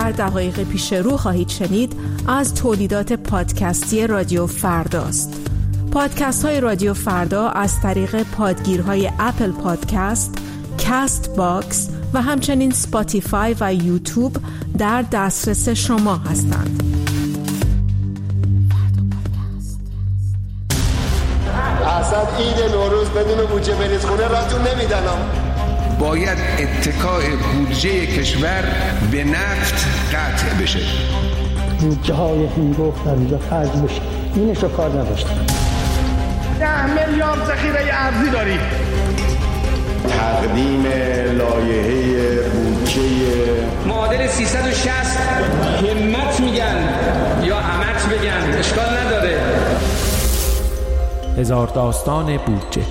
در دقایق پیش رو خواهید شنید از تولیدات پادکستی رادیو فرداست. پادکست های رادیو فردا از طریق پادگیرهای اپل پادکست، کاست باکس و همچنین سپاتیفای و یوتیوب در دسترس شما هستند. اصلا عید نوروز بدون بودجه بریز خونه راتون نمیدن. باید اتکاء بودجه کشور به نفت قطع بشه. بودجه های هنگفت در اینجا خرج بشه. اینش رو کار نداشتم. 10 میلیارد ذخیره ارزی داریم. تقدیم لایحه بودجه معادل 360 همت میگن یا همت بگن اشکال نداره. هزار داستان بودجه.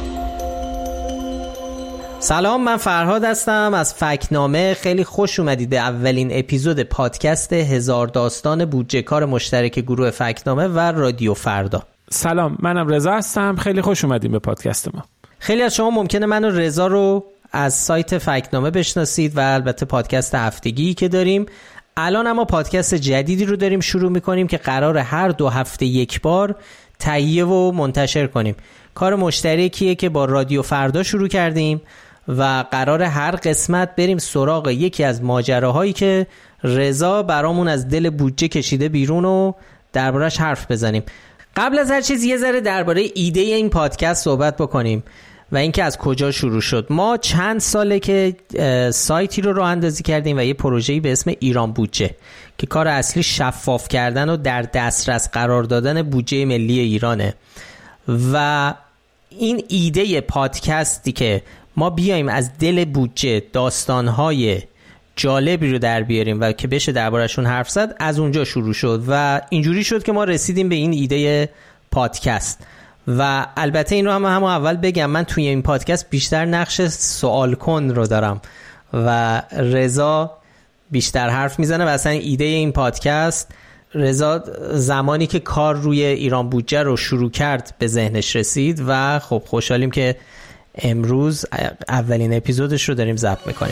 سلام، من فرهاد هستم از فکت‌نامه. خیلی خوش اومدید به اولین اپیزود پادکست هزار داستان بودجه، کار مشترک گروه فکت‌نامه و رادیو فردا. سلام، منم رضا هستم. خیلی خوش اومدید به پادکست ما. خیلی از شما ممکنه من و رضا رو از سایت فکت‌نامه بشناسید و البته پادکست هفتگی که داریم. الان اما پادکست جدیدی رو داریم شروع می‌کنیم که قراره هر 2 هفته یک بار تهیه و منتشر کنیم. کار مشترکیه که با رادیو فردا شروع کردیم و قرار هر قسمت بریم سراغ یکی از ماجراهایی که رضا برامون از دل بودجه کشیده بیرون و دربارش حرف بزنیم. قبل از هر چیز یه ذره درباره ایده این پادکست صحبت بکنیم و اینکه از کجا شروع شد. ما چند ساله که سایتی رو راه اندازی کردیم و یه پروژه‌ای به اسم ایران بودجه که کار اصلی شفاف کردن و در دسترس قرار دادن بودجه ملی ایرانه و این ایده پادکستی که ما بیایم از دل بودجه داستان‌های جالبی رو در بیاریم و که بشه دربارشون حرف زد، از اونجا شروع شد و اینجوری شد که ما رسیدیم به این ایده پادکست. و البته این رو هم اول بگم، من توی این پادکست بیشتر نقش سوال کن رو دارم و رضا بیشتر حرف میزنه و اصلا ایده این پادکست رضا زمانی که کار روی ایران بودجه رو شروع کرد به ذهنش رسید و خب خوشحالیم که امروز اولین اپیزودش رو داریم ضبط میکنیم.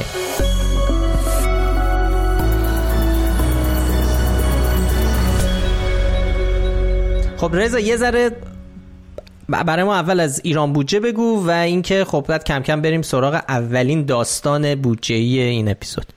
خب رضا یه ذره برای ما اول از ایران بودجه بگو و اینکه خب باید کم کم بریم سراغ اولین داستان بودجه‌ای این اپیزود.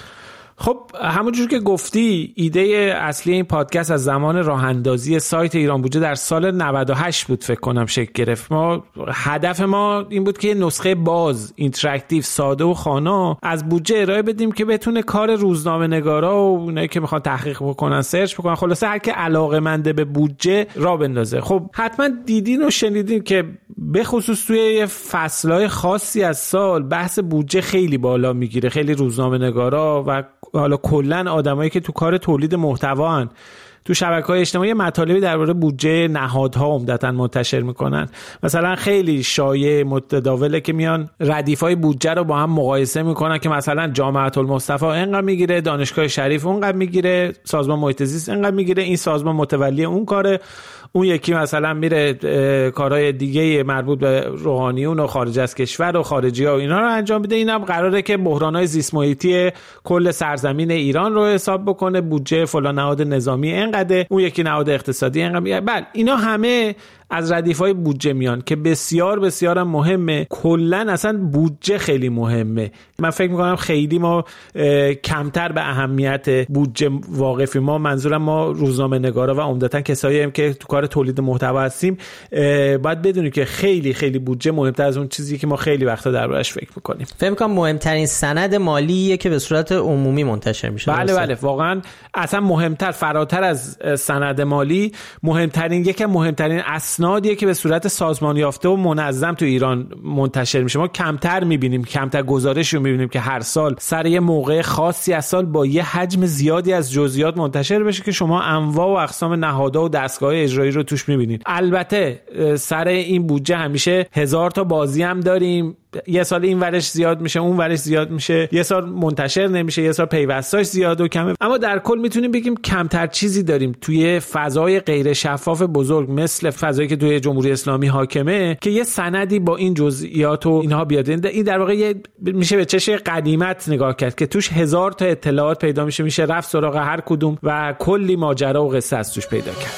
خب همونجور که گفتی، ایده اصلی این پادکست از زمان راه اندازی سایت ایران بودجه در سال 98 بود فکر کنم شکل گرفت. هدف ما این بود که نسخه باز، اینتراکتیو، ساده و خوانا از بودجه ارائه بدیم که بتونه کار روزنامه‌نگارا و اونایی که میخوان تحقیق بکنن، سرچ بکنن، خلاصه هر که علاقه‌منده به بودجه راه بندازه. خب حتما دیدین و شنیدین که به خصوص توی فصل‌های خاصی از سال بحث بودجه خیلی بالا میگیره. خیلی روزنامه‌نگارا و حالا کلا آدمایی که تو کار تولید محتوا ان تو شبکه‌های اجتماعی مطالبی درباره بودجه نهادها عمدتاً منتشر میکنن. مثلا خیلی شایع متداوله که میان ردیفای بودجه رو با هم مقایسه میکنن که مثلا جامعه المصطفی اینقدر میگیره، دانشگاه شریف اونقدر میگیره، سازمان محیط زیست اینقدر میگیره، این سازمان متولی اون کاره، اون یکی مثلا میره کارهای دیگه مربوط به روحانیون و خارج از کشور و خارجی‌ها و اینا رو انجام بده. اینم قراره که بحران‌های زیست محیطی کل سرزمین ایران رو حساب بکنه، بودجه فلان نهاد نظامی اینقدر، اون یکی نهاد اقتصادی اینقدر. بله اینا همه از ردیف‌های بودجه میان که بسیار بسیار مهمه. کلاً اصلا بودجه خیلی مهمه. من فکر می‌کنم خیلی ما کمتر به اهمیت بودجه واقفیم. ما منظورم ما روزنامه‌نگارا و عمدتاً کسایی هم که تو کار تولید محتوا هستیم باید بدونیم که خیلی خیلی بودجه مهمتر از اون چیزی که ما خیلی وقتا دربارش فکر می‌کنیم. فکر می‌کنم مهمترین سند مالیه که به صورت عمومی منتشر میشه. بله واقعاً اصلا مهمتر، فراتر از سند مالی، یکی مهمترین اسنادیه که به صورت سازمان یافته و منظم تو ایران منتشر میشه. ما کمتر میبینیم، کمتر گزارشی رو میبینیم که هر سال سر یه موقع خاصی از سال با یه حجم زیادی از جزئیات منتشر بشه که شما انواع و اقسام نهادها و دستگاه اجرایی رو توش میبینید. البته سر این بودجه همیشه 1000 تا بازی هم داریم، یه سال این ورش زیاد میشه، اون ورش زیاد میشه، یه سال منتشر نمیشه، یه سال پیوستاش زیاد و کمه. اما در کل میتونیم بگیم کمتر چیزی داریم توی فضای غیر شفاف بزرگ مثل فضایی که توی جمهوری اسلامی حاکمه که یه سندی با این جزئیات و اینها بیاد. این در واقع میشه به چش قدیمت نگاه کرد که توش 1000 تا اطلاعات پیدا میشه رفت سراغ هر کدوم و کلی ماجرا و قصه از توش پیدا کرد.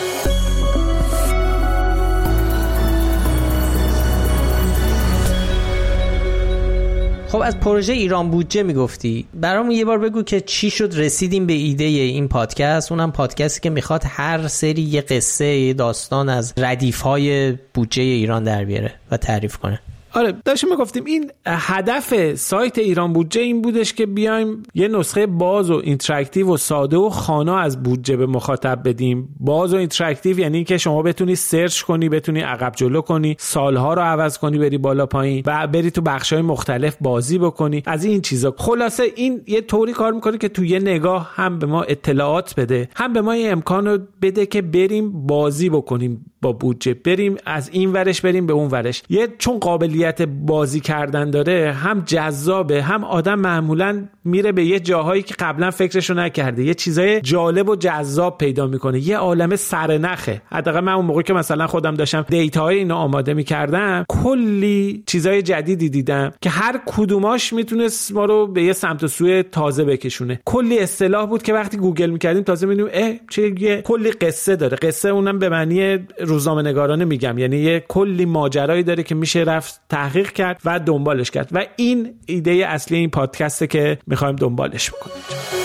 خب از پروژه ایران بودجه میگفتی، برامون یه بار بگو که چی شد رسیدیم به ایده این پادکست. اونم پادکستی که میخواد هر سری یه قصه، یه داستان از ردیف‌های بودجه ایران در بیاره و تعریف کنه. آره داشتیم میگفتیم این هدف سایت ایران بودجه این بودش که بیایم یه نسخه باز و اینتراکتیو و ساده و خوانا از بودجه به مخاطب بدیم. باز و اینتراکتیو یعنی که شما بتونی سرچ کنی، بتونی عقب جلو کنی، سالها رو عوض کنی، بری بالا پایین و بری تو بخش‌های مختلف بازی بکنی، از این چیزا. خلاصه این یه طوری کار میکنه که تو یه نگاه هم به ما اطلاعات بده، هم به ما یه امکانو بده که بریم بازی بکنیم با بودجه، بریم از این ورش بریم به اون ورش. یه چون قابلیت بازی کردن داره، هم جذابه، هم آدم معمولا میره به یه جاهایی که قبلا فکرشو نکرده، یه چیزای جالب و جذاب پیدا میکنه، یه عالمه سرنخه. حداقل من اون موقع که مثلا خودم داشتم دیتاهای اینو آماده میکردم، کلی چیزای جدیدی دیدم که هر کدوماش میتونست ما رو به یه سمت و سوی تازه بکشونه. کلی اصطلاح بود که وقتی گوگل میکردیم تازه میدونیم چه کلی قصه داره. قصه اونم به معنی روزنامه‌نگارانه میگم، یعنی یه کلی ماجرایی داره که میشه رفت تحقیق کرد و دنبالش کرد و این ایده اصلی این پادکسته که میخوایم دنبالش بکنیم.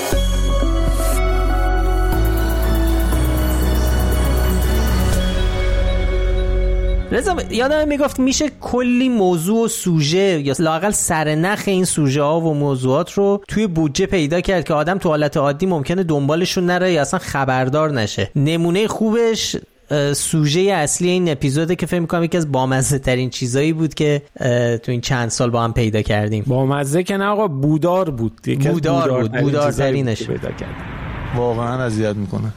رضا یادم میگفت میشه کلی موضوع و سوژه یا لااقل سرنخ این سوژه ها و موضوعات رو توی بودجه پیدا کرد که آدم تو حالت عادی ممکنه دنبالشون نره یا اصلا خبردار نشه. نمونه خوبش سوژه اصلی این اپیزوده که فکر می‌کنم یکی از بامزه ترین چیزایی بود که تو این چند سال با هم پیدا کردیم. بامزه که نه آقا، بودار بود. بودار ترینش پیدا کردیم. واقعا اذیت میکنه.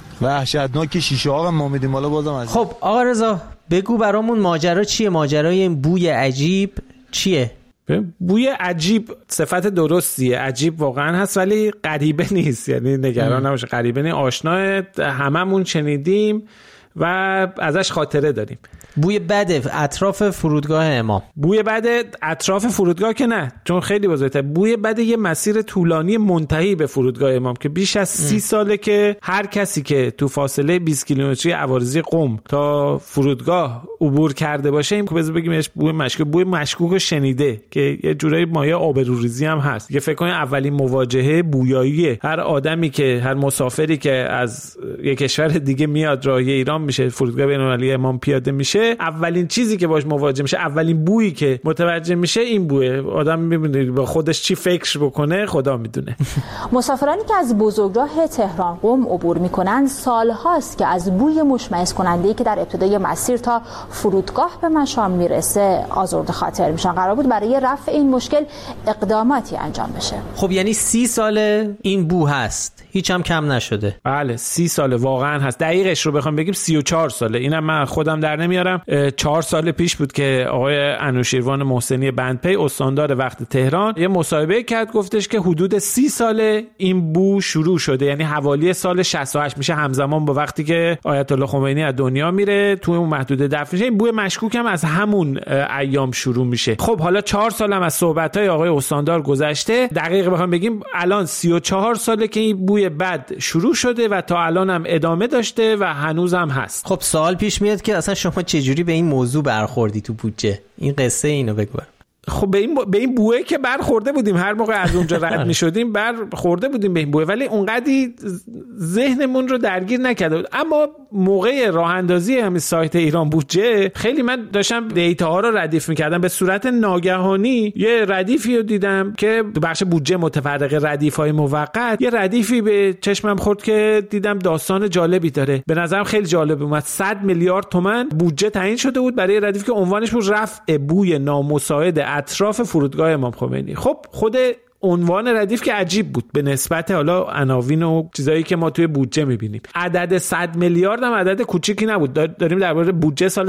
وحشتناک شیشه ها ما میدیم حالا بازم اذیت. خب آقا رضا بگو برامون ماجرا چیه؟ ماجرای این بوی عجیب چیه؟ بوی عجیب صفت درستیه، عجیب واقعا هست ولی غریبه نیست، یعنی نگران نباشه، غریبه نیست، آشناه، هممون شنیدیم و ازش خاطره داریم. بوی بد اطراف فرودگاه امام. بوی بد اطراف فرودگاه که نه، چون خیلی بزرگتره. بوی بد یه مسیر طولانی منتهی به فرودگاه امام که بیش از 30 ساله که هر کسی که تو فاصله 20 کیلومتری عوارضی قم تا فرودگاه عبور کرده باشه، این که بذار بگیمش بوی مشکوک شنیده که یه جورایی مایه آبروریزی هم هست. یه فکر کنید اولین مواجهه بویایی هر آدمی که هر مسافری که از یک کشور دیگه میاد راه ایران میشه فرودگاه بین‌المللی امام پیاده میشه، اولین چیزی که باش مواجه میشه، اولین بویی که متوجه میشه این بویه. آدم میبینه با خودش چی فکر بکنه خدا میدونه. مسافرانی که از بزرگراه تهران قم عبور میکنن سالهاست که از بوی مشمئز کننده‌ای که در ابتدای مسیر تا فرودگاه به مشام میرسه آزرده خاطر میشن. قرار بود برای رفع این مشکل اقداماتی انجام بشه. خب یعنی 30 ساله این بو هست، هیچ هم کم نشده. بله 30 ساله واقعا هست. دقیقش رو بخوام بگیم 34 ساله. اینم من خودم در نمیارم. 4 سال پیش بود که آقای انوشیروان محسنی بندپی استاندار وقت تهران یه مصاحبه کرد، گفتش که حدود 30 ساله این بو شروع شده، یعنی حوالی سال 68 میشه، همزمان با وقتی که آیت الله خمینی از دنیا میره، تو اون محدوده دفن میشه. این بوی مشکوک هم از همون ایام شروع میشه. خب حالا 4 سال هم از صحبت‌های آقای استاندار گذشته، دقیق بخوام بگیم الان 34 ساله که این بوی بد شروع شده و تا الان هم ادامه داشته و هنوز هم هست. خب سوال پیش میاد که اصلا شما چجوری به این موضوع برخوردی تو بودجه؟ این قصه اینو بگو. خب به این بوئه که برخورده بودیم، هر موقع از اونجا رد می‌شدیم برخورده بودیم به این بوئه، ولی اونقدی ذهنمون رو درگیر نکرد. اما موقع راه اندازی همین سایت ایران بودجه خیلی من داشتم دیتاها رو ردیف می‌کردم، به صورت ناگهانی یه ردیفی رو دیدم که بخش بودجه متفرقه ردیف‌های موقت، یه ردیفی به چشمم خورد که دیدم داستان جالبی داره. به نظرم خیلی جالب اومد. 100 میلیارد تومان بودجه تعیین شده بود برای ردیفی که عنوانش بود رفع بوی نامساعد اطراف فرودگاه امام خمینی. خب خود عنوان ردیف که عجیب بود به نسبت حالا عناوین و چیزایی که ما توی بودجه می‌بینیم. عدد 100 میلیارد هم عدد کوچیکی نبود. داریم درباره بودجه سال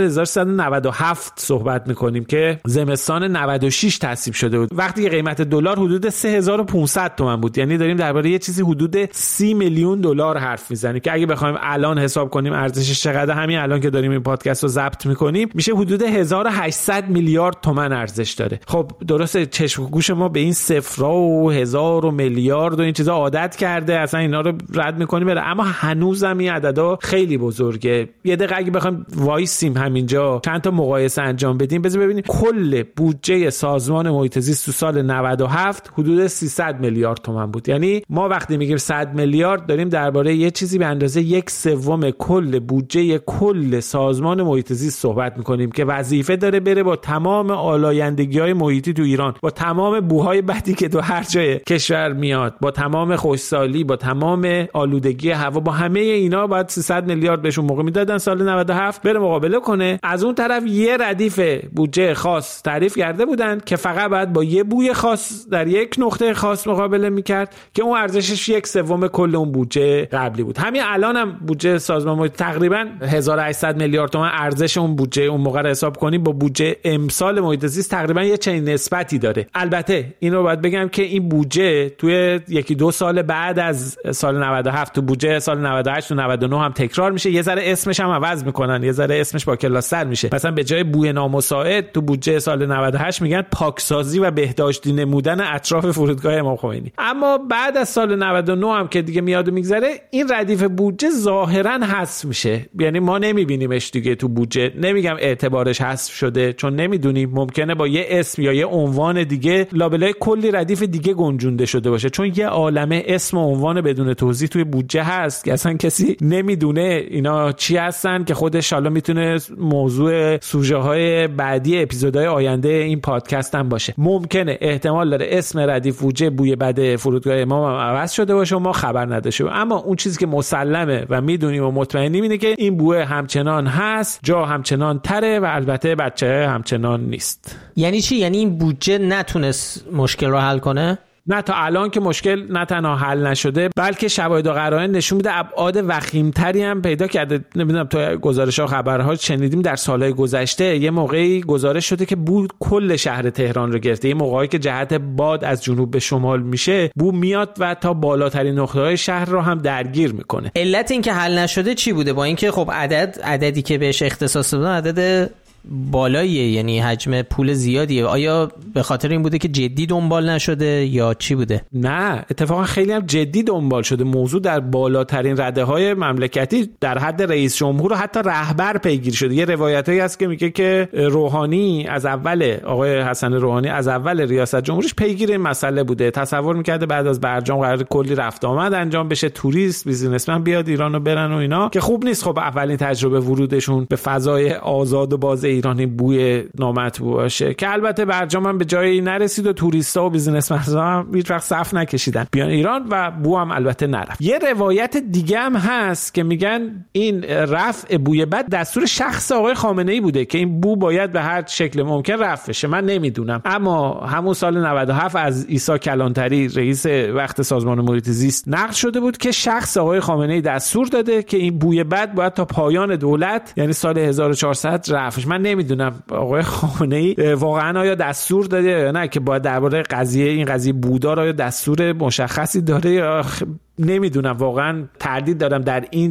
1397 صحبت می‌کنیم که زمستان 96 تصویب شده بود. وقتی که قیمت دلار حدود 3500 تومان بود. یعنی داریم درباره یه چیزی حدود 30 میلیون دلار حرف میزنیم که اگه بخوایم الان حساب کنیم ارزشش چقدر، همین الان که داریم این پادکست رو ضبط می‌کنیم میشه حدود 1800 میلیارد تومان ارزش داره. خب درسته چشم و گوش ما به این صفرها و هزار و میلیارد و این چیزا عادت کرده، اصلا اینا رو رد می‌کنیم بره، اما هنوزم این عددا خیلی بزرگه. یه دقیقه اگه بخوایم وایسیم همینجا چند تا مقایسه انجام بدیم، بذار ببینیم کل بودجه سازمان محیط زیست تو سال 97 حدود 300 میلیارد تومان بود. یعنی ما وقتی میگیم 100 میلیارد داریم درباره یه چیزی به اندازه 1/3 کل بودجه کل سازمان محیط زیست صحبت می‌کنیم که وظیفه داره بره با تمام آلایندگی‌های محیطی تو ایران، با تمام بوهای بدی که تو هر جای کشور میاد، با تمام خشکسالی، با تمام آلودگی هوا، با همه اینا باید 300 میلیارد بهشون موقع میدادن سال 97 بره مقابله کنه. از اون طرف یه ردیف بودجه خاص تعریف کرده بودن که فقط باید با یه بوی خاص در یک نقطه خاص مقابله میکرد که اون ارزشش 1/3 کل اون بودجه قبلی بود. همین الان هم بودجه سازمان محیط تقریبا 1800 میلیارد تومان ارزش اون بودجه اون موقع رو حساب کنیم با بودجه امسال محیط زیست تقریبا یه چنین نسبتی داره. البته این رو باید بگم که این بودجه توی 1-2 سال بعد از سال 97 تو بودجه سال 98 و 99 هم تکرار میشه، یه ذره اسمش هم عوض میکنن، یه ذره اسمش با کلاس‌تر میشه. مثلا به جای بوی نامساعد تو بودجه سال 98 میگن پاکسازی و بهداشتی نمودن اطراف فرودگاه امام خمینی. اما بعد از سال 99 هم که دیگه میاد و میگذره این ردیف بودجه ظاهرا حذف میشه، یعنی ما نمیبینیمش دیگه تو بودجه. نمیگم اعتبارش حذف شده چون نمیدونیم، ممکنه با یه اسم یا یه عنوان دیگه لابلای کلی ردیف دیگه گنجونده شده باشه، چون یه عالمه اسم و عنوان بدون توضیح توی بودجه هست که اصلا کسی نمیدونه اینا چی هستن، که خودش حالا میتونه موضوع سوژه های بعدی اپیزودهای آینده این پادکست هم باشه. ممکنه احتمال داره اسم ردیف بودجه بوی بد فرودگاه امام هم عوض شده باشه و ما خبر نداشته، اما اون چیزی که مسلمه و میدونیم و مطمئنیم اینه که این بوه همچنان هست، جا همچنان تره و البته بچه همچنان نیست. یعنی چی؟ یعنی این بودجه نتونست مشکل رو حل کنه؟ نه، تا الان که مشکل نه تنها حل نشده بلکه شواهد و قرائن نشون میده ابعاد وخیم‌تری هم پیدا کرده. نمیدونم تو گزارش‌ها خبرها شنیدیم در سالهای گذشته یه موقعی گزارش شده که بو کل شهر تهران رو گرفته. یه موقعی که جهت باد از جنوب به شمال میشه بو میاد و تا بالاترین نقطه‌های شهر رو هم درگیر میکنه. علت این که حل نشده چی بوده؟ با اینکه خب عددی که بهش اختصاص دادن عدد بالاییه، یعنی حجم پول زیادیه. آیا به خاطر این بوده که جدی دنبال نشده یا چی بوده؟ نه، اتفاقا خیلی هم جدی دنبال شده. موضوع در بالاترین رده‌های مملکتی در حد رئیس جمهور و حتی رهبر پیگیری شده. یه روایتایی هست که میگه که روحانی از اول، آقای حسن روحانی از اول ریاست جمهوریش پیگیر این مسئله بوده. تصور میکرده بعد از برجام قرار کلی رفت آمد انجام بشه، توریست بیزینسمن بیاد ایرانو برن و اینا، که خوب نیست. خب اولین تجربه ورودشون به فضای آزاد و باز ایرانی بوی نامطبوع باشه، که البته برجام هم به جایی نرسید و توریستا و بیزینسمن‌ها هم هیچ وقت صف نکشیدن بیان ایران و بو هم البته نرفت. یه روایت دیگه هم هست که میگن این رفع بوی بد دستور شخص آقای خامنه‌ای بوده که این بو باید به هر شکل ممکن رفع بشه. من نمیدونم، اما همون سال 97 از عیسی کلانتری رئیس وقت سازمان محیط زیست نقل شده بود که شخص آقای خامنه‌ای دستور داده که این بوی بد باید تا پایان دولت یعنی سال 1400 رفعش. من نمیدونم آقای خامنه‌ای واقعا آیا دستور داده یا نه که باید درباره این قضیه بودار آیا دستور مشخصی داره یا نمیدونم. واقعا تردید دارم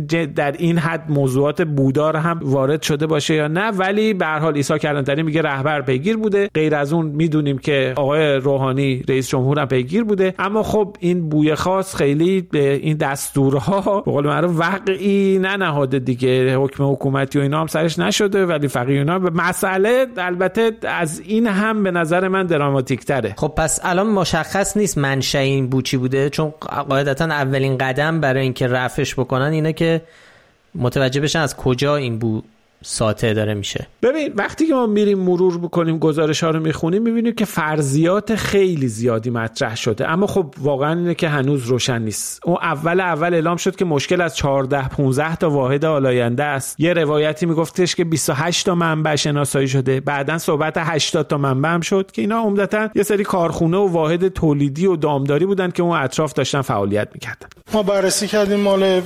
در این حد موضوعات بودار هم وارد شده باشه یا نه، ولی به هر حال عیسی کلانتری میگه رهبر پیگیر بوده. غیر از اون میدونیم که آقای روحانی رئیس جمهور هم پیگیر بوده. اما خب این بوی خاص خیلی به این دستورها به قول معروف وقعی ننهاده دیگه، حکم حکومتی و اینا هم سرش نشده، ولی فقیه‌ها به مسئله البته از این هم به نظر من دراماتیک تره. خب پس الان مشخص نیست منشأ این بو چی بوده، چون قاعدتاً اولین قدم برای اینکه رفعش بکنن اینه که متوجه بشن از کجا این بو ساطع داره میشه. ببین وقتی که ما میریم مرور بکنیم گزارش ها رو میخونیم میبینیم که فرضیات خیلی زیادی مطرح شده، اما خب واقعا اینه که هنوز روشن نیست. اون اول اعلام شد که مشکل از 14-15 تا واحد آلاینده است. یه روایتی میگفتش که 28 تا منبع شناسایی شده، بعدن صحبت 80 تا منبع هم شد که اینا عمدتاً یه سری کارخونه و واحد تولیدی و دامداری بودن که اون اطراف داشتن فعالیت میکردن. ما بررسی کردیم مال 14-15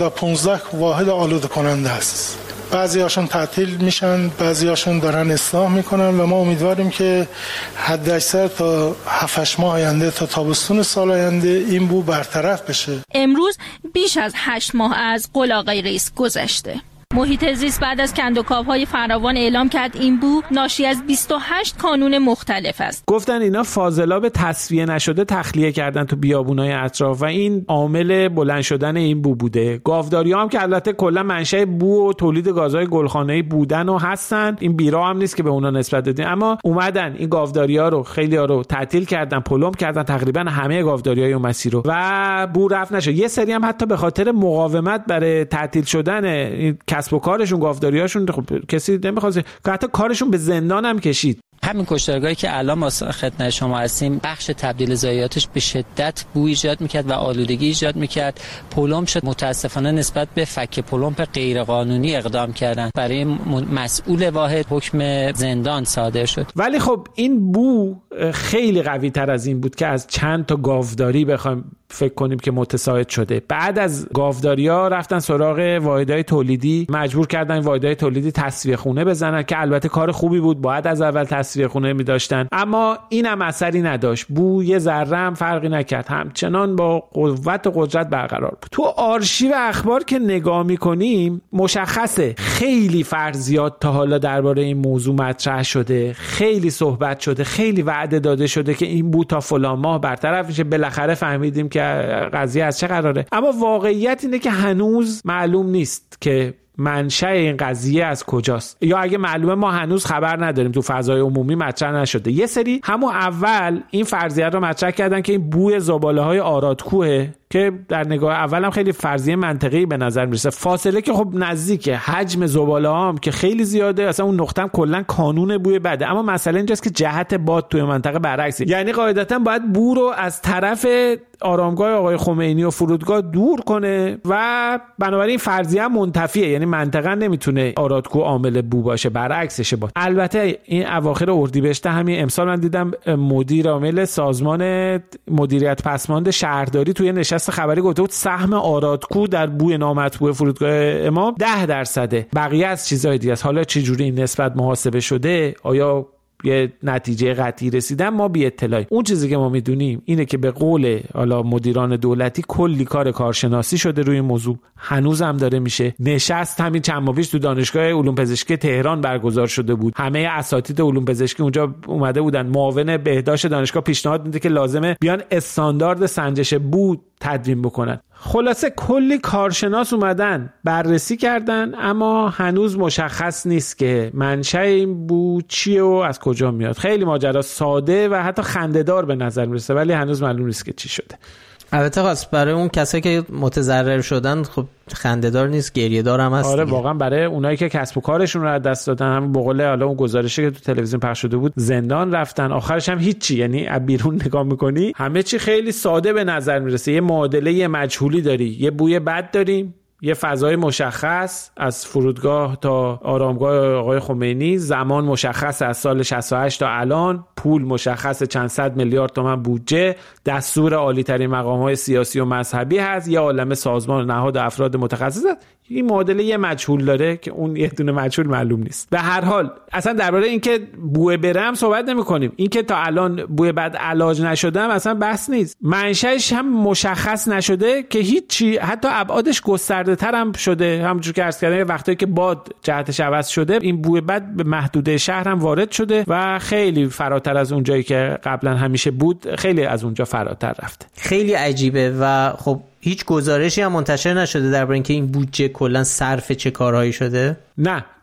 واحد آلوده کننده هست. بعضی هاشون تعطیل میشن، بعضی هاشون دارن اصلاح میکنن و ما امیدواریم که حد اکثر تا 7-8 ماه آینده تا تابستون سال آینده این بو برطرف بشه. امروز بیش از 8 ماه از قلاقای رئیس گذشته. محیط زیست بعد از کندوکاوهای فراوان اعلام کرد این بو ناشی از 28 کانون مختلف است. گفتن اینا فاضلاب تصفیه نشده تخلیه کردن تو بیابونای اطراف و این عامل بلند شدن این بو بوده. گاوداری‌ها هم که البته کلا منشأ بو و تولید گازهای گلخانه‌ای بودن و هستن، این بیرا هم نیست که به اونا نسبت بدیم، اما اومدن این گاوداری‌ها رو خیلی‌ها رو تعطیل کردن، پلم کردن، تقریبا همه گاوداری‌های اون مسیر رو و بو رفت نشد. یه سری هم حتی به خاطر مقاومت برای تعطیل شدن این کسب و کارشون گاوداریاشون خب کسی نمی‌خواد که حتی کارشون به زندان هم کشید. همین کشتارگاهی که الان ما خدمت شما هستیم بخش تبدیل ضایعاتش به شدت بو ایجاد میکرد و آلودگی ایجاد میکرد. پلم شد، متاسفانه نسبت به فک پلم غیر قانونی اقدام کردن، برای مسئول واحد حکم زندان صادر شد. ولی خب این بو خیلی قوی تر از این بود که از چند تا گاوداری بخوایم فکر کنیم که متساعد شده. بعد از گاوداری‌ها رفتن سراغ واحدهای تولیدی، مجبور کردن واحدهای تولیدی تصفیه خونه بزنن که البته کار خوبی بود، باید از اول تصفیه خونه می‌داشتن، اما اینم اثری نداشت. بو یه ذره هم فرقی نکرد، همچنان با قوت و قدرت برقرار بود. تو آرشیو اخبار که نگاه می‌کنیم مشخصه خیلی فرضیات تا حالا درباره این موضوع مطرح شده، خیلی صحبت شده، خیلی وعده داده شده که این بو تا فلان ماه برطرف میشه. بالاخره فهمیدیم که قضیه از چه قراره، اما واقعیت اینه که هنوز معلوم نیست که منشأ این قضیه از کجاست، یا اگه معلومه ما هنوز خبر نداریم، تو فضای عمومی مطرح نشده. یه سری همون اول این فرضیه رو مطرح کردن که این بوی زباله‌های آرادکوه که در نگاه اولم خیلی فرضیه منطقی به نظر میرسه. فاصله که خب نزدیکه، حجم زباله‌ها هم که خیلی زیاده، اصلا اون نقطه هم کلا کانون بوی بده، اما مسئله اینجاست که جهت باد توی منطقه برعکسه. یعنی قاعدتا باید بو رو از طرف آرامگاه آقای خمینی و فرودگاه دور کنه و بنابراین فرضیه هم منتفیه، یعنی منطقا نمیتونه آرادکو عامل بو باشه، برعکسشه بود. البته این اواخر اردیبهشت همین امسال من دیدم مدیر عامل سازمان مدیریت پسماند شهرداری توی نشست خبری گفته بود سهم آرادکو در بوی نامطبوع فرودگاه امام 10%. بقیه از چیزهای دیگه است. حالا چه جوری این نسبت محاسبه شده، آیا یه نتیجه قطعی رسیدن، ما بی اطلاعی. اون چیزی که ما میدونیم اینه که به قول حالا مدیران دولتی کلی کارشناسی شده روی موضوع، هنوز هم داره میشه. نشست همین چند ماه پیش تو دانشگاه علوم پزشکی تهران برگزار شده بود، همه اساتید علوم پزشکی اونجا اومده بودن. معاون بهداشت دانشگاه پیشنهاد میده که لازمه بیان استاندارد سنجش بو تدوین بکنن. خلاصه کلی کارشناس اومدن بررسی کردن، اما هنوز مشخص نیست که منشأ این بو چیه و از کجا میاد. خیلی ماجرا ساده و حتی خنده‌دار به نظر میرسه، ولی هنوز معلوم نیست که چی شده. البته خاص برای اون کسایی که متضرر شدن خب خنده‌دار نیست، گریه‌دار هم هست. آره واقعا برای اونایی که کسب و کارشون رو از دست دادن، هم به قول حالا اون گزارشی که تو تلویزیون پخش شده بود، زندان رفتن، آخرش هم هیچی. یعنی از بیرون نگاه می‌کنی همه چی خیلی ساده به نظر میرسه. یه معادله مجهولی داری، یه بوی بد داریم، یه فضای مشخص از فرودگاه تا آرامگاه آقای خمینی، زمان مشخص از سال 68 تا الان، پول مشخص چند صد میلیارد تومان بودجه، دستور عالی ترین مقام‌های سیاسی و مذهبی هست، یه عالمه سازمان و نهاد و افراد متخصص هست. این معادله یه مجهول داره که اون یه دونه مجهول معلوم نیست. به هر حال اصلا درباره اینکه بوی برم صحبت نمی‌کنیم، اینکه تا الان بوی بد علاج نشده هم اصلا بحث نیست. منشأش هم مشخص نشده که هیچی، حتی ابعادش گسترده‌تر هم شده. همونجور که عرض کردم وقتی که باد جهتش عوض شده، این بوی بد به محدوده شهر هم وارد شده و خیلی فراتر از اون جایی که قبلا همیشه بود، خیلی از اونجا فراتر رفته. خیلی عجیبه و خب هیچ گزارشی هم منتشر نشده درباره اینکه این بودجه کلا صرف چه کارهایی شده؟ نه،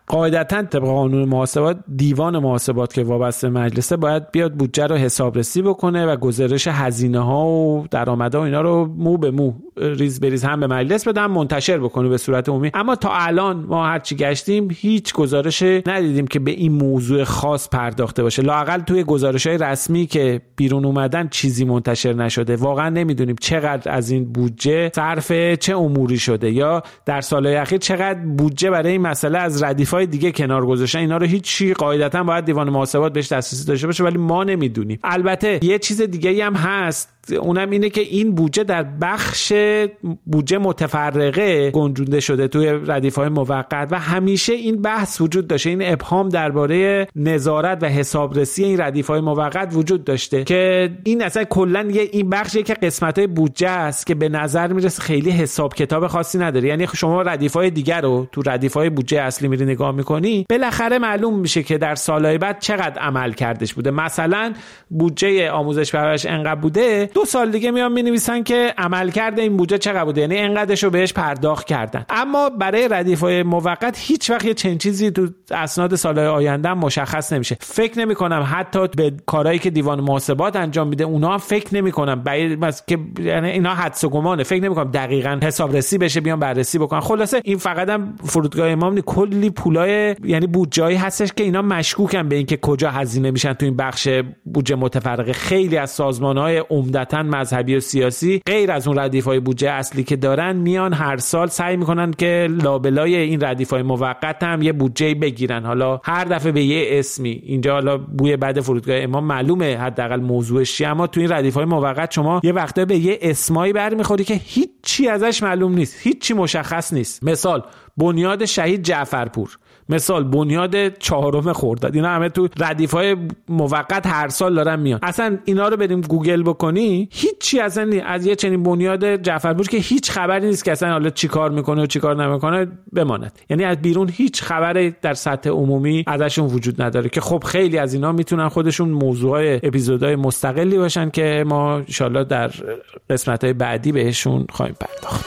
قاعدتاً طبق قانون محاسبات دیوان محاسبات که وابسته مجلسه باید بیاد بودجه رو حسابرسی بکنه و گزارش هزینه‌ها و درآمدها و اینا رو مو به مو ریز بریز هم به مجلس بدن منتشر بکنه به صورت عمومی. اما تا الان ما هرچی گشتیم هیچ گزارش ندیدیم که به این موضوع خاص پرداخته باشه. لااقل توی گزارش‌های رسمی که بیرون اومدن چیزی منتشر نشده. واقعا نمیدونیم چقدر از این بودجه صرف چه اموری شده یا در سال‌های اخیر چقدر بودجه برای این مسئله از ردیف‌های دیگه کنار گذاشتن. اینا رو هیچی قاعدتاً باید دیوان محاسبات بهش دسترسی داشته باشه ولی ما نمیدونیم. البته یه چیز دیگه‌ای هم هست، اونم اینه که این بودجه در بخش بودجه متفرقه گنجونده شده توی ردیف‌های موقت و همیشه این بحث وجود داشته، این ابهام درباره نظارت و حسابرسی این ردیف‌های موقت وجود داشته که این اصلا کلاً این بخشی که قسمت‌های بودجه است که به نظر میرسه خیلی حساب کتاب خاصی نداره. یعنی شما ردیف‌های دیگر رو تو ردیف‌های بودجه اصلی میری نگاه می‌کنی بالاخره معلوم میشه که در سال‌های بعد چقدر عمل کردش بوده. مثلا بودجه آموزش پرورش انقدر بوده، 2 سال دیگه میان مینویسن که عملکرد این بودجه چقدر بوده، یعنی انقدرشو بهش پرداخت کردن. اما برای ردیف‌های موقت هیچ وقت یه چنین چیزی تو اسناد سال‌های آینده مشخص نمیشه. فکر نمی‌کنم حتی به کارهایی که دیوان محاسبات انجام میده اونا هم فکر نمی‌کنم که یعنی اینا حدس و گمانه، فکر نمی‌کنم دقیقاً حسابرسی بشه بیان بررسی بکنن. خلاصه این فقط هم فرودگاه امام کلی پولای یعنی بودجه‌ای هستش که اینا مشکوکن به اینکه کجا هزینه میشن تو این بخش بودجه متفرقه. خیلی از سازمان‌های عمدتاً مذهبی و سیاسی غیر از اون ردیف‌های بودجه اصلی که دارن میان هر سال سعی میکنن که لابلای این ردیف‌های موقت هم یه بودجه بگیرن، حالا هر دفعه به یه اسمی. اینجا حالا بوی بعد فرودگاه امام معلومه حداقل موضوعش چیه، اما تو این ردیف‌های موقت شما یه وقتا به یه اسمایی برمیخوری که هیچی ازش معلوم نیست، هیچی مشخص نیست. مثال بنیاد شهید جعفرپور، مثال بنیاد 4 خرداد، اینا همه تو ردیف‌های موقت هر سال دارن میان. اصلا اینا رو بریم گوگل بکنی هیچی اصلا از یه چنین بنیاد جعفرپور که هیچ خبری نیست که اصلا حالا چیکار میکنه و چیکار نمیکنه بماند. یعنی از بیرون هیچ خبری در سطح عمومی ازشون وجود نداره که خب خیلی از اینا میتونن خودشون موضوعای اپیزودهای مستقلی باشن که ما ان شاءالله در قسمت‌های بعدی بهشون خواهیم پرداخت.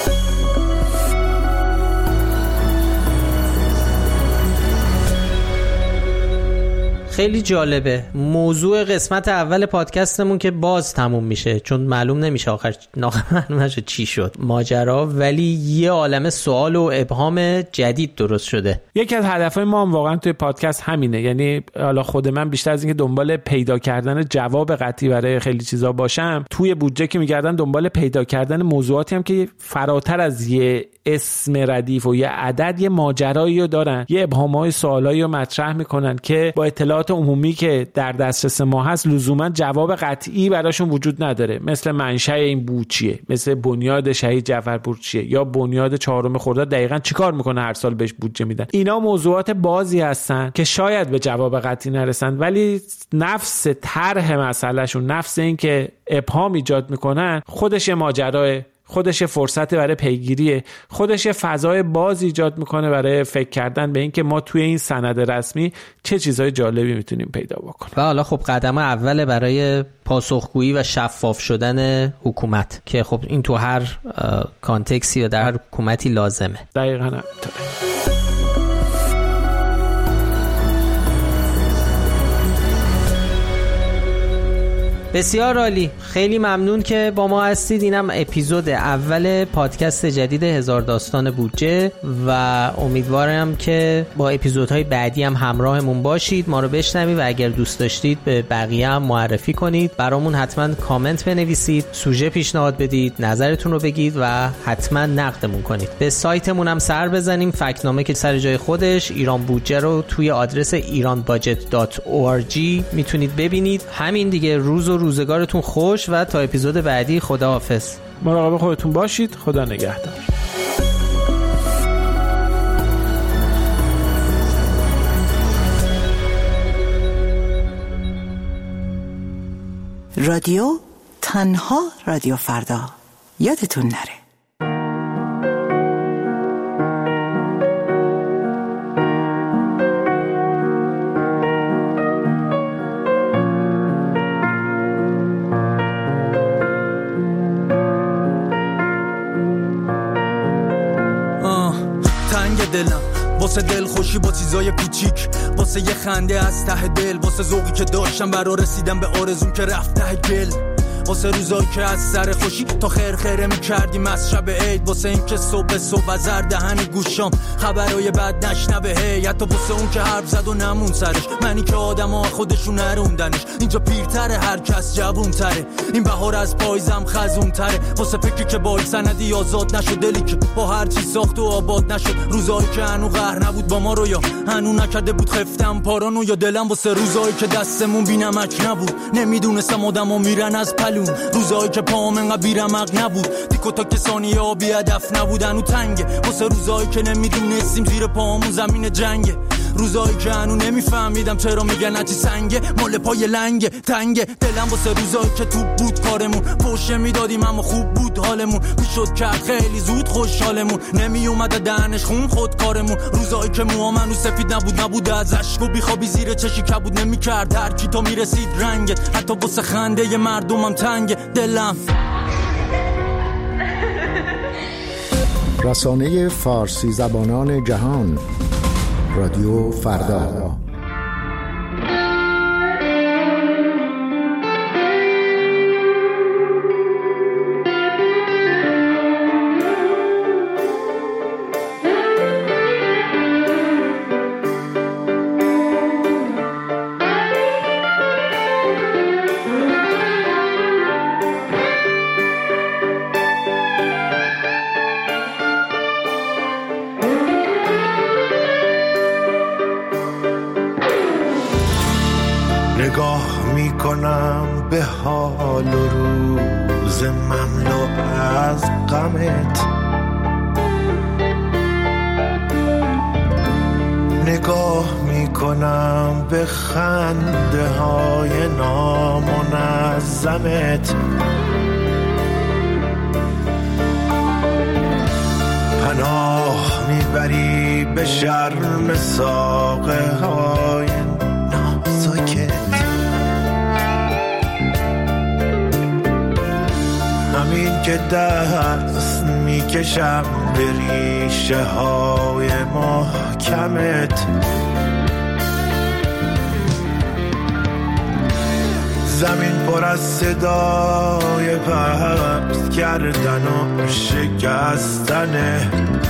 خیلی جالبه موضوع قسمت اول پادکستمون که باز تموم میشه، چون معلوم نمیشه آخر معلوم نشه چی شد ماجرا، ولی یه عالمه سوال و ابهام جدید درست شده. یکی از هدفهای ما هم واقعا توی پادکست همینه، یعنی حالا خود من بیشتر از اینکه دنبال پیدا کردن جواب قطعی برای خیلی چیزا باشم، توی بودجه که میگردن دنبال پیدا کردن موضوعاتی هم که فراتر از یه اسم ردیف و یه عدد یه ماجرایی رو دارن، یه ابهامای سوالایی رو مطرح میکنن که با اطلاعات عمومی که در دسترس ما هست لزوما جواب قطعی براشون وجود نداره. مثل منشأ این بود چیه، مثل بنیاد شهید جعفرپور چیه، یا بنیاد 4 خرداد دقیقاً چیکار میکنه هر سال بهش بودجه میدن. اینا موضوعات بازی هستن که شاید به جواب قطعی نرسن، ولی نفس طرح مسئلهشون، نفس این که ابهام ایجاد میکنن، خودش ماجرای، خودش فرصت برای پیگیریه، خودش فضای باز ایجاد میکنه برای فکر کردن به این که ما توی این سند رسمی چه چیزهای جالبی میتونیم پیدا بکنیم. و حالا خب قدم اول برای پاسخگویی و شفاف شدن حکومت که خب این تو هر کانتکسی و در هر حکومتی لازمه. دقیقاً همینطوره. بسیار عالی، خیلی ممنون که با ما هستید. اینم اپیزود اول پادکست جدید هزار داستان بودجه و امیدوارم که با اپیزودهای بعدی هم همراهمون باشید، ما رو بشنوید و اگر دوست داشتید به بقیه هم معرفی کنید. برامون حتما کامنت بنویسید، سوژه پیشنهاد بدید، نظرتون رو بگید و حتما نقدمون کنید. به سایتمون هم سر بزنیم، فکتنامه که سر جای خودش، ایران بودجه رو توی آدرس iranbudget.org میتونید ببینید. همین دیگه، روز و روزگارتون خوش و تا اپیزود بعدی خداحافظ. مراقب خودتون باشید. خدا نگهدار. رادیو تنها رادیو فردا، یادتون نره. واسه دل خوشی با چیزای کوچیک، واسه یه خنده از ته دل، واسه ذوقی که داشتم برا رسیدم به آرزوم که رفت ته گل، واسه روزایی که از سر خوشی تا خیره می‌کردیم از شب عید، واسه این که صبح از زر دهن گوشام خبرای بد نشنوه، حتی واسه اون که حرف زد و نمون سرش، منی که آدما خودشون نروندنش، اینجا پیرتره هر کس جوون‌تره، این بهار از پایزم خزون‌تره، واسه فکری که با سندی آزاد نشد، دلی که با هر چی ساخت و آباد نشد، روزایی که هنو قهر نبود با ما رو، یا هنو نکرده بود خفتم پارانو، یا دلم واسه روزایی که دستمون بی‌نمک نبود، نمیدونستم آدما میرن از روزایی که پام انقدر بیرمق نبود، دیکو تا کسانی آبی هدف نبودن و تنگه، واسه روزایی که نمیدونستیم زیر پامون زمین جنگه، روزایی که هنو نمیفهمیدم چرا میگن هرچی سنگه مال پای لنگه تنگه، دلم واسه روزایی که تو بود کارمون، پوشه میدادیم اما خوب بود حالمون، میشد کرد خیلی زود خوشحالمون، نمیومد دهنش خون خود کارمون، روزایی که موام هنو سفید نبود از اشک و بیخوابی زیر چشی کبود نمیکرد، هر کی تا میرسید رنگت، حتی واسه خنده مردمم تنگ دلم. رسانه فارسی زبانان جهان، رادیو فردا. نگاه میکنم به حال و روز مملو از غمت، نگاه میکنم به خنده های نامنظمت، پناه میبری به شرم ساقه های نازکت، همین که دست میکشم به ریشه های محکمت، زمین پر از صدای پست کردن و شکستنه،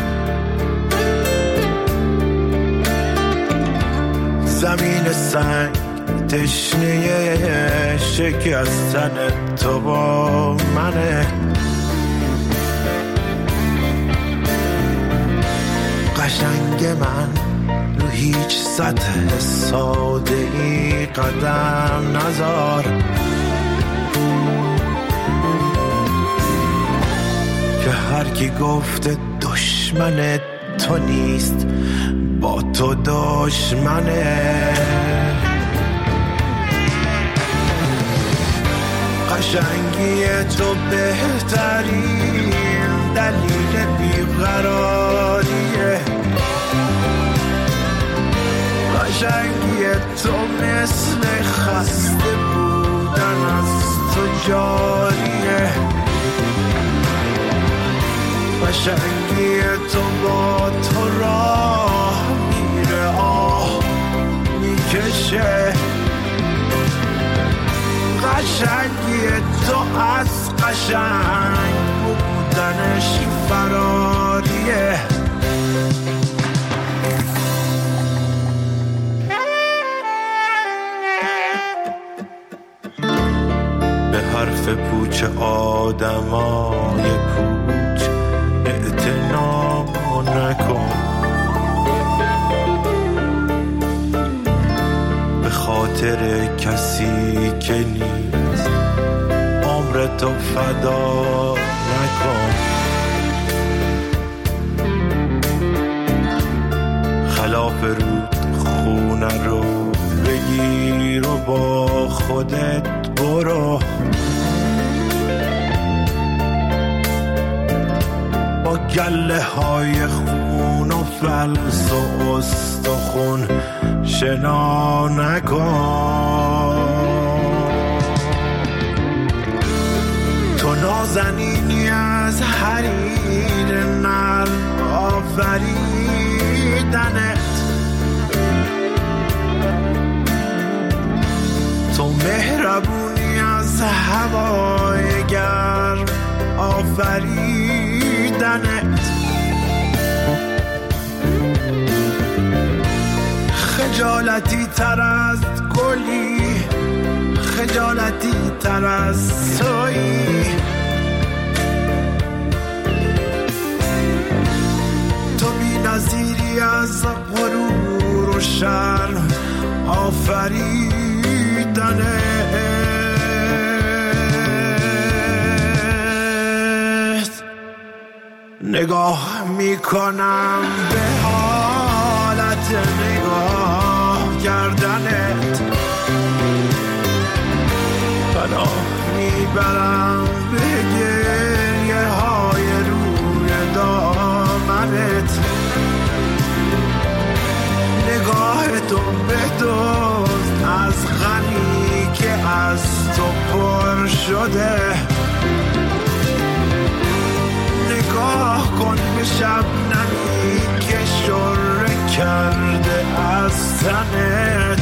زمین سنگ تشنه شکستن تو با منه، قشنگ من رو هیچ سطح ساده ای قدم نذار، که هر کی گفته دشمن تو نیست با تو دشمنه، قشنگی تو بهترین دلیل بیقراریه، قشنگی تو مثل خسته بودن از تو جاریه، قشنگی تو با تو راه میره آه میکشه، قشنگی تو از قشنگ بودنش فراریه، به حرف پوچ آدمای پوچ اعتنا نکن، به خاطر کسی که نیست عمر تو فدا نکن، خلاف رود خونه رو بگیر و با خودت برو، با گله های خون و فلس و استخون شنا نکن، تو نازنینی از حریر نرم آفریدنه، آفریدنت. خجالتی تر از گلی، خجالتی تر از تویی. تو بی نظیری از غرور و شرم آفریدنت. نگاه میکنم به حالت نگاه کردنت، پناه میبرم به گریه های روی دامنت. نگاه تو بدزد از غمی که از تو پر شده. نگاه کن به شبنمی که شره کرده از تنت.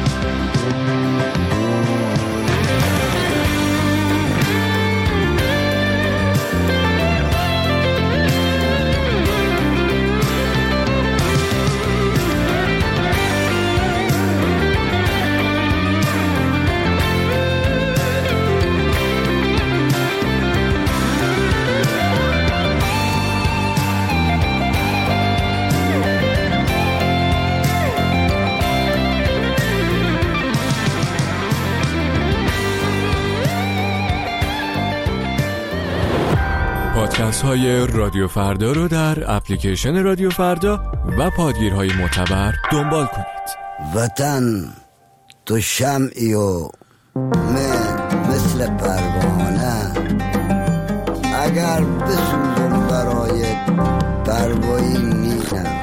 پادکست های رادیو فردا رو در اپلیکیشن رادیو فردا و پادگیرهای معتبر دنبال کنید. وطن تو شمعی و من مثل پروانه، اگر بسوزم برای پروایی نیستم.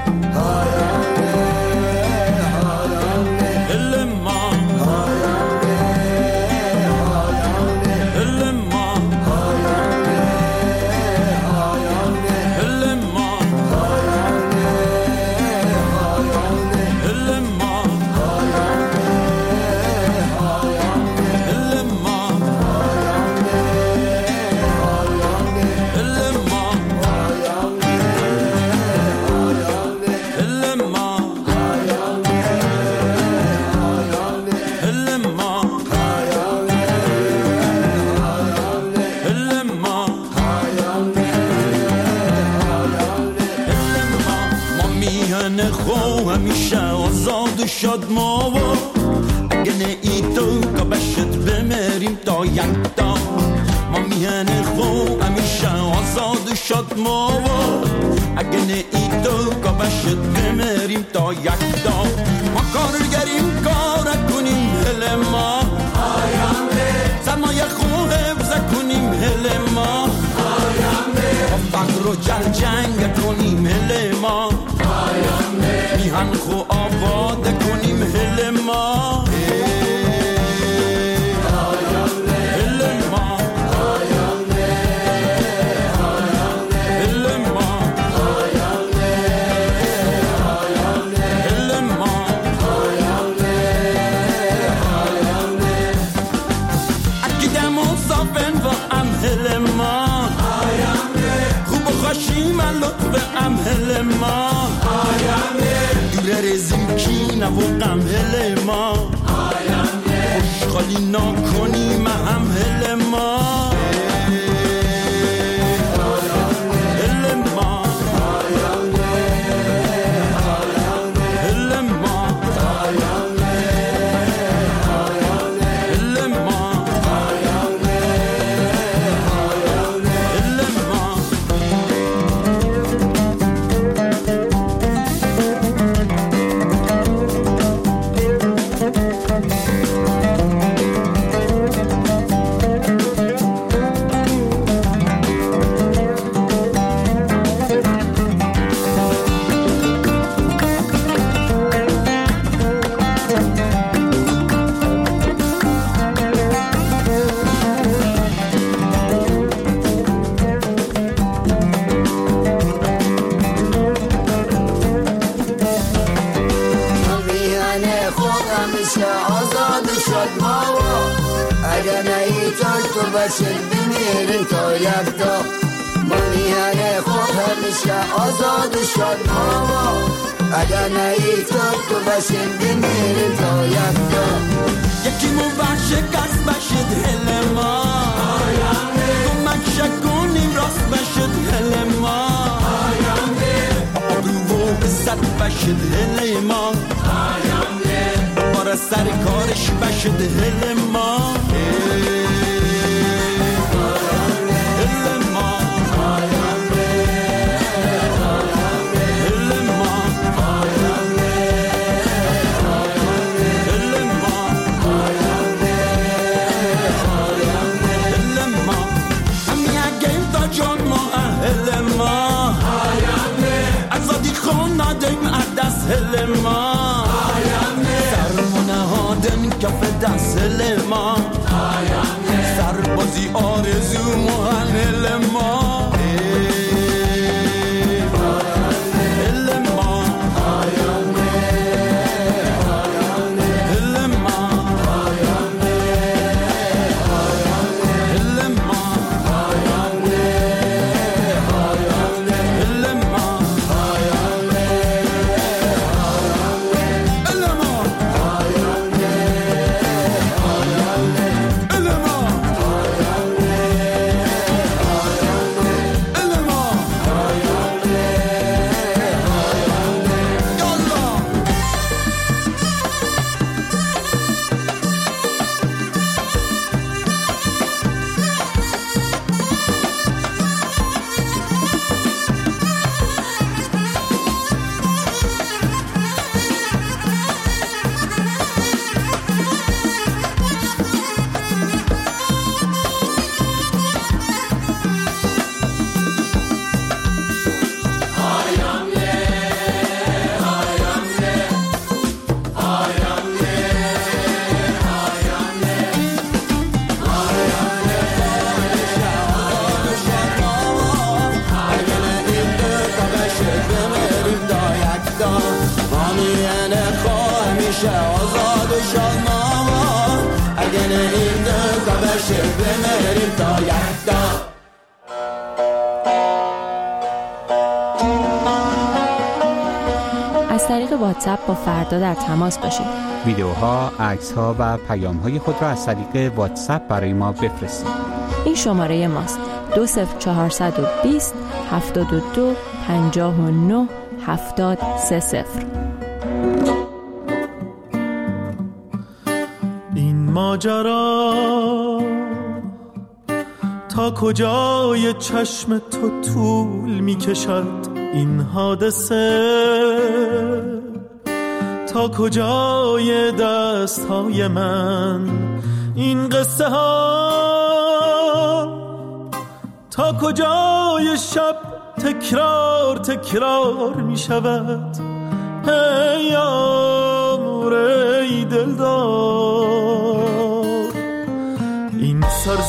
شاد ما و اگه نه ای تو که بشت بمیریم تا یک تا. ما میهن خو همیشه آزاد شاد ما و اگه نه ای تو که بشت بمیریم تا یک تا. ما کارگریم کار کنیم هل ما سرمایه خو حفظ کنیم هل ما. فقر و جنگ کنیم هل ما. میهن خو آباد کنیم هل ما. رزیم و غم هل ما. خوشحالی نکنیم هم هل ما. هل ما هل ما هل ما اگه نه ای تو بشه بمیریم تا یک تا. با میهن خود همیشه آزاد و شاد ماما اگر نهی تو بشیم بمیریم تا یک جا یکی مو شکست بشد دل ما کمک شکنیم راست بشد دل ما آبرو و بزد بشد دل ما بار سر کارش بشد دل ما هل ما سرمونه هادن کف دست هل ما سربازی آرزو مهن هل ما از طریق واتساپ با فردا در تماس باشید. ویدیوها، عکس‌ها و پیام‌های خود را از طریق واتساپ برای ما بفرستید. این شماره ماست: 20420 72 59 730. این ماجرا تا کجای چشم تو طول می کشد؟ این حادثه تا کجای دست های من؟ این قصه ها تا کجای شب تکرار تکرار می شود؟ ای یار ای دلدار، این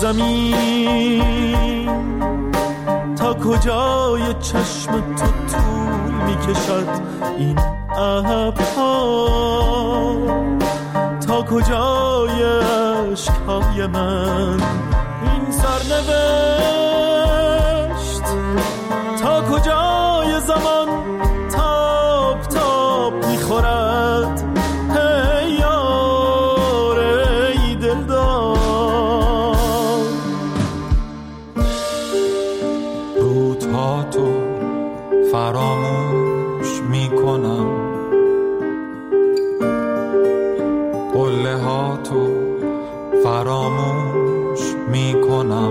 سرزمین تا کجای چشم تو طول می کشد؟ این ابرها تا کجای عشقهای من؟ این سرنوشت تا کجای زمان تاب تاب می خورد؟ ای یار ای دلدار، روزها تو فراموش می کنم، قله ها تو فراموش می کنم،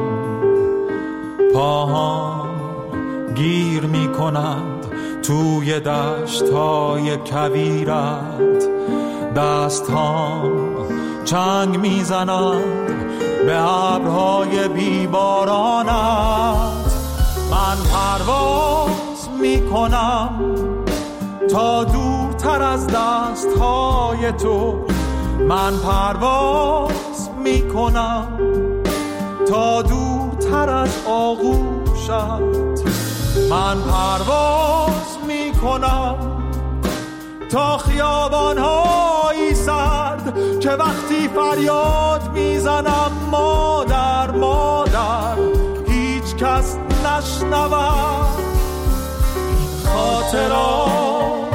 پاهام گیر می کنند توی دشت‌های کویرت، دست‌هام چنگ می زنند به ابرهای بیبارانت. من پرواز می کنم تا دورتر از دست‌های تو، من پرواز می کنم تا دورتر از آغوشت، من پرواز می کنم تا خیابان‌های سرد که وقتی فریاد می زنم مادر مادر هیچ کس بشنوم این خاطرات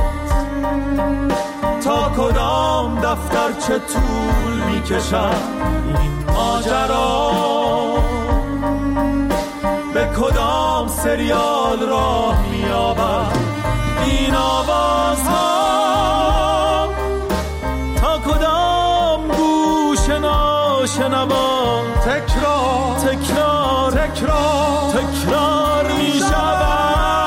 تا کدام دفتر چه طول میکشد این ماجرا به کدام سریال راه میابد این آوازها تا کدام گوش ناشنوا تکرار تکرار تکرار تکرار میشود.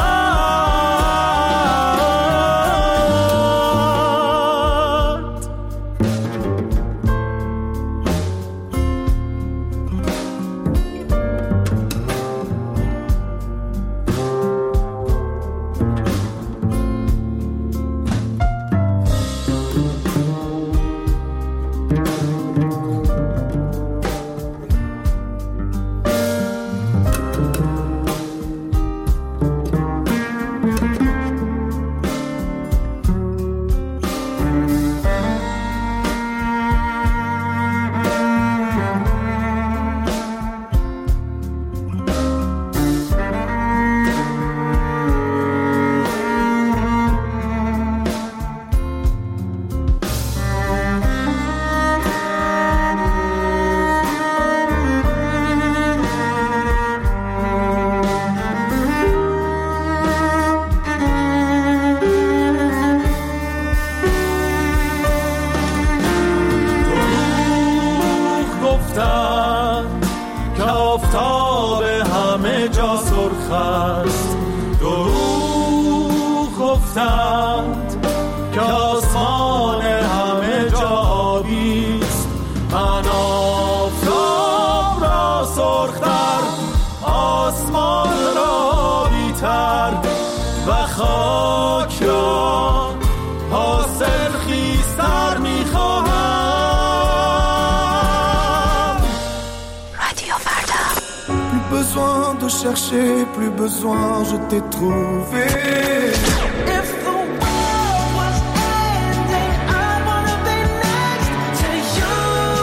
Chercher, plus besoin, je t'ai trouvé. If the world was ending, I wanna be next to you.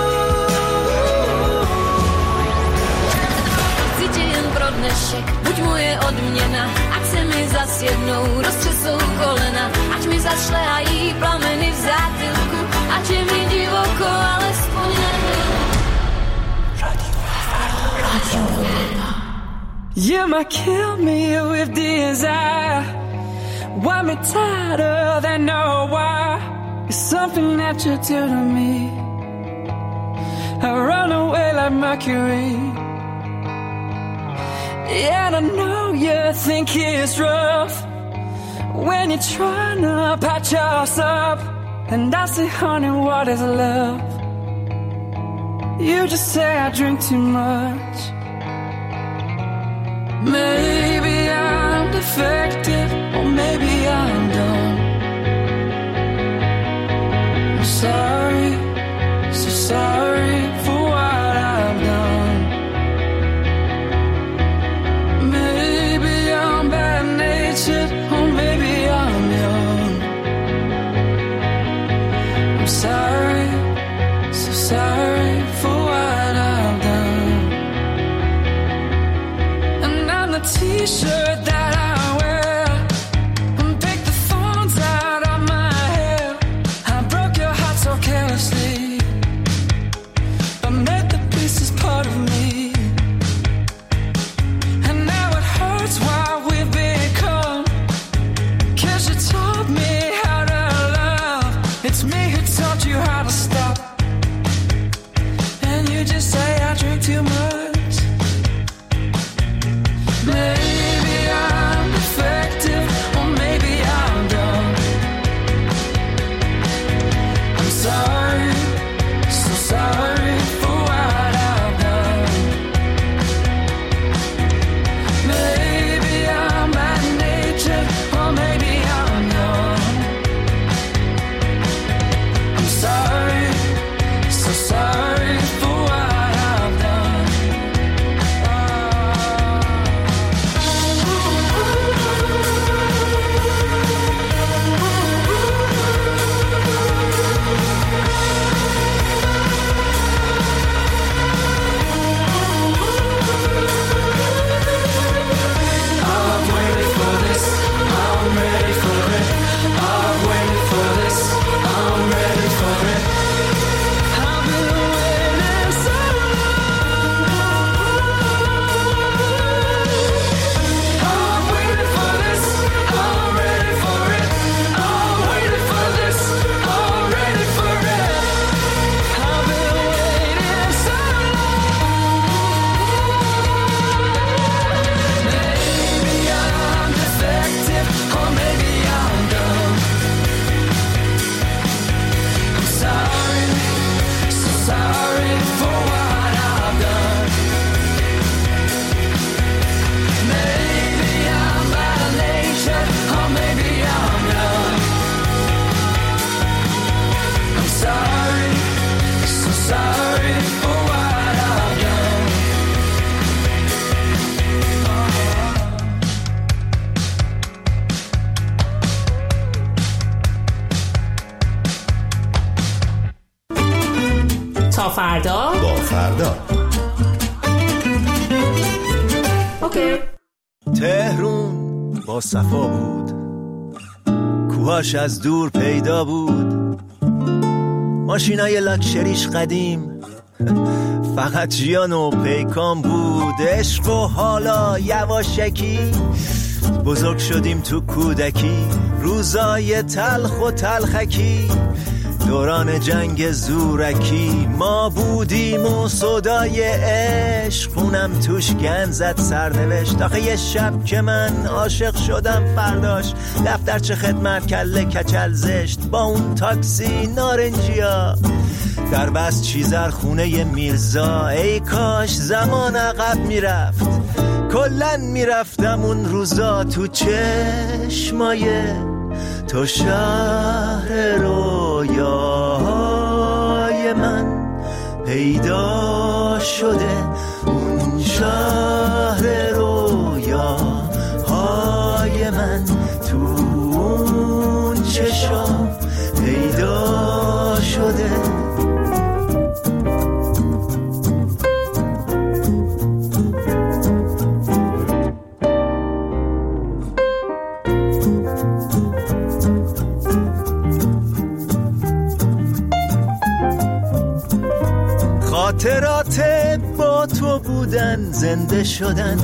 Cíti jen pro dnešek, buď moje odměna, ať se mi zas jednou roztřesou kolena, ať mi zašlehají plameny v zátylku, ať je mi divoko, alespoň na Radio. You might kill me with desire, want me tighter than no why. It's something that you do to me. I run away like Mercury. Yeah, I know you think it's rough when you're trying to patch us up, and I say, honey, what is love? You just say I drink too much. Maybe I'm defective, or maybe I'm dumb. I'm sorry, so sorry for what I've done. Maybe I'm bad-natured, or maybe I'm young. I'm sorry, so sorry for what I've done. T-shirt that I wear and pick the thorns out of my hair. I broke your heart so carelessly, but made the pieces part of me. And now it hurts what we've become, 'cause you taught me how to love. It's me who taught you how to stop, and you just say I drink too much. Maybe I'm defective, or maybe I'm dumb. I'm sorry, so sorry for what I've done. Maybe I'm bad-natured, or maybe I'm young. تا فردا با فردا. اوکی. تهرون با صفا بود، کوهاش از دور پیدا بود، ماشینای لاکچریش قدیم، فقط جیان و پیکان بود. عشق و حالا یواشکی بزرگ شدیم تو کودکی، روزای تلخ و تلخکی، دوران جنگ زورکی. ما بودیم و صدای عشق خونم توش گند زد سرنوشت. آخه یه شب که من عاشق شدم فرداش دفترچه خدمت کله کچل زشت، با اون تاکسی نارنجیا در بست چیزر خونه میرزا. ای کاش زمان عقب میرفت، کلن میرفتم اون روزا تو چشمای تو شهر رویاهای من پیدا شده. اون شهر رویاهای من تو اون چشم پیدا شده. خاطرات با تو بودن زنده شدن،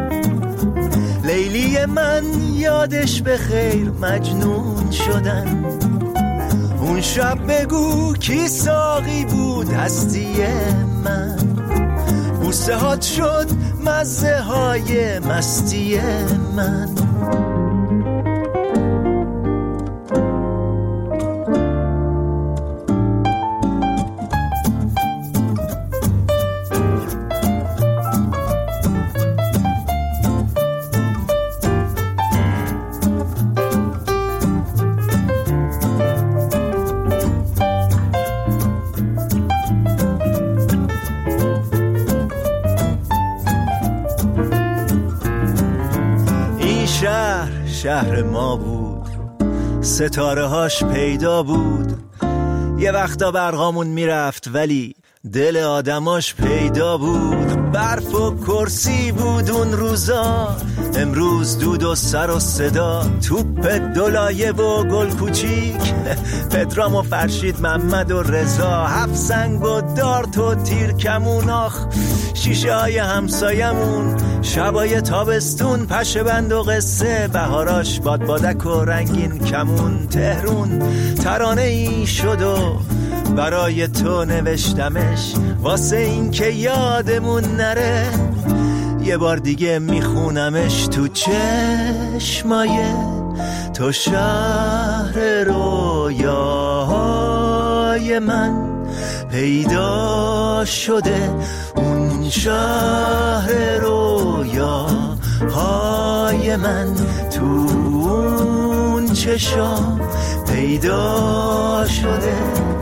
لیلی من یادش به خیر مجنون شدن. اون شب بگو کی ساقی بود هستی من، بوسه هات شد مزه های مستی من. شهر ما بود، ستاره هاش پیدا بود، یه وقتا برقامون میرفت ولی دل آدماش پیدا بود. برف و کرسی بود اون روزا، امروز دود و سر و صدا. توپ دولایه و گل کوچیک، پدرام و فرشید محمد و رضا. هفت سنگ و دارت و تیر کمون، آخ شیشه های همسایمون. شبای تابستون پشه بند و قصه، بهاراش بادبادک و رنگین کمون. تهرون ترانه ای شد و برای تو نوشتمش، واسه این که یادمون نره یه بار دیگه میخونمش. تو چشمای تو شهر رویاهای من پیدا شده. اون شهر رویاهای من تو اون چشم پیدا شده.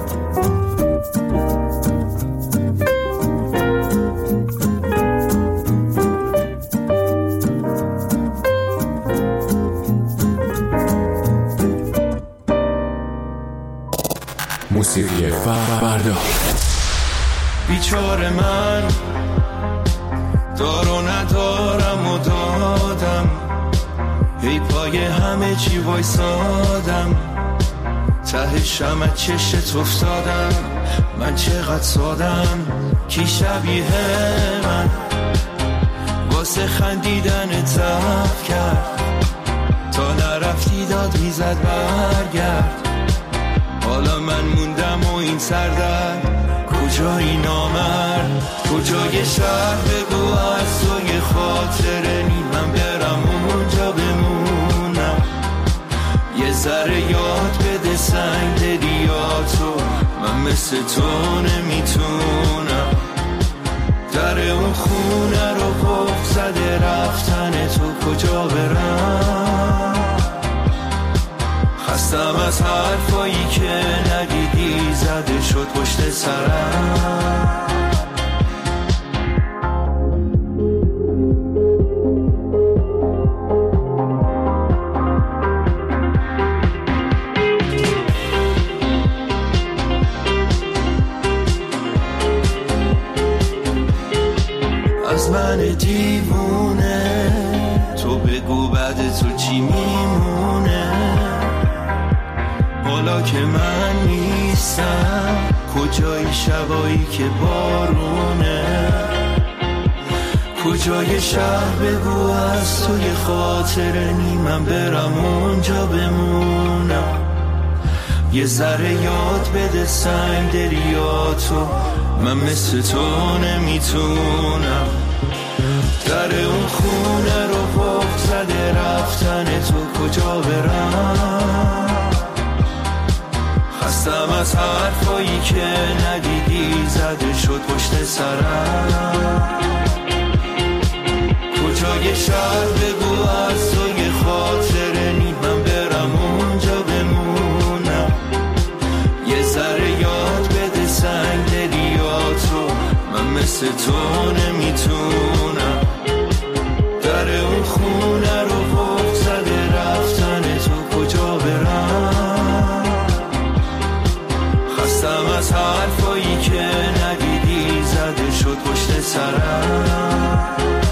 موسیقی فردا. بیچاره من دار و ندارم و دادم، هی پای همه چی وایسادم، ته شمع چشت افتادم. من چقدر سادم، کی شبیه من واسه خندیدن ضعف کرد، تا نرفتی داد میزد برگرد. حالا من موندم و این سردرد، کجایی نامرد، کجای شهر بگو از توی خاطره نی، من برم اونجا بمونم. یه ذره یاد بده سنگ دلیاتو، من مثل تو نمیتونم. در اون خونه رو قفل زده رفتن تو، کجا برم؟ خستم از حرفایی که ندیدی زده شد پشت سرم. من دیوونه، تو بگو بعد تو چی میمونه. حالا که من نیستم کجای شبایی که بارونه، کجای شهر بگو از تو یه خاطره نیمم برم اونجا بمونم. یه ذره یاد بده سنگ دریاتو، من مثل تو نمیتونم. در اون خونه رو قفل زده رفتن تو کجا برم. خستم از حرفایی که ندیدی زده شد پشت سرم. کجای شهر بگو از تو یه خاطره نیمم برم اونجا بمونم. یه ذره یاد بده سنگ دریاتو، من مثل تو نمیتونم. در اون خونه رو قفل زده رفتن تو کجا برم. خستم از حرفایی که ندیدی زده شد پشت سرم.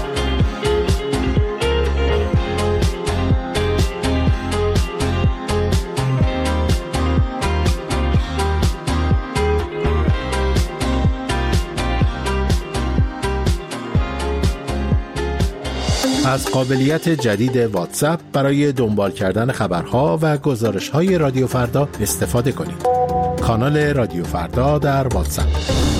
از قابلیت جدید واتساپ برای دنبال کردن خبرها و گزارش‌های رادیو فردا استفاده کنید. کانال رادیو فردا در واتساپ.